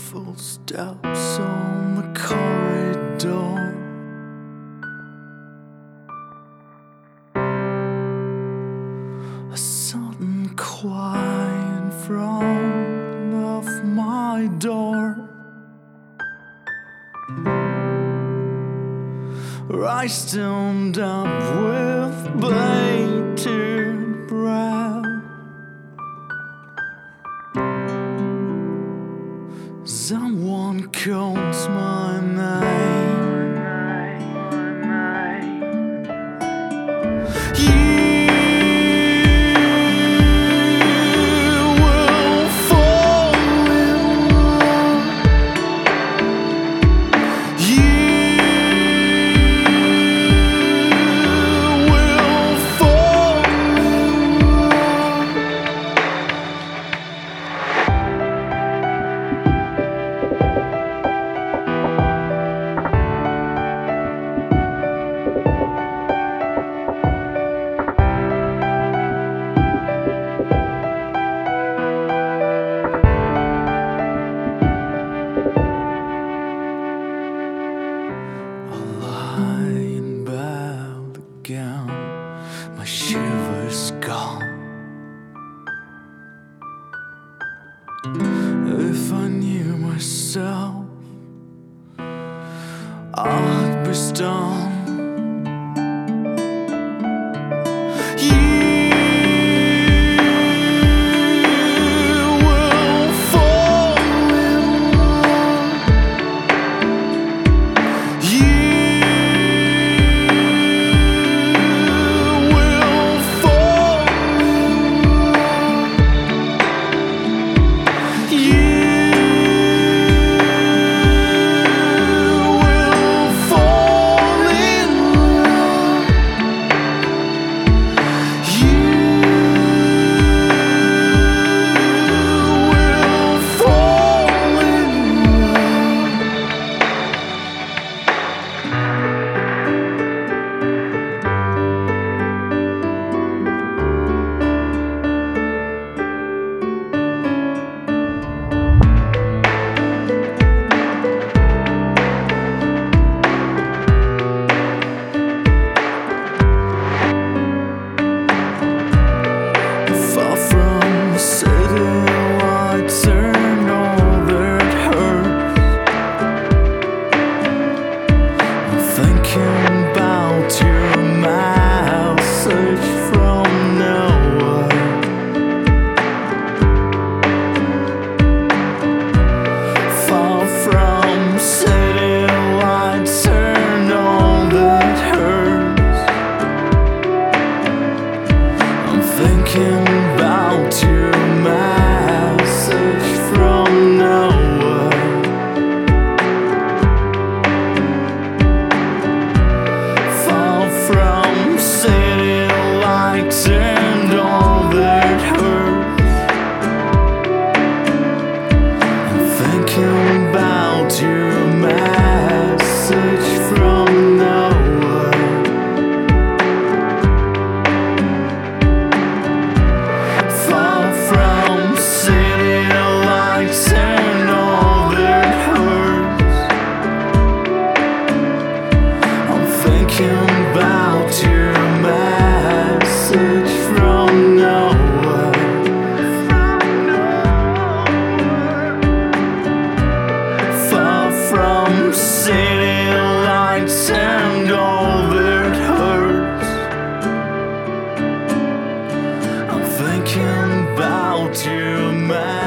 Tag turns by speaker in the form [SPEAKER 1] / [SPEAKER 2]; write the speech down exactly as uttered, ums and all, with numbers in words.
[SPEAKER 1] Footsteps on the corridor. A sudden quiet in front of my door. I stand up with bated breath. Someone calls my name. You will fall in love. You will fall in love. In bed again, my shiver's gone. If I knew myself, I'd be stunned. Thinking about your message from nowhere. Far from city lights and all that hurts. I'm thinking about your message from nowhere. About your message from nowhere. Far from city lights and all that hurts. I'm thinking about your message.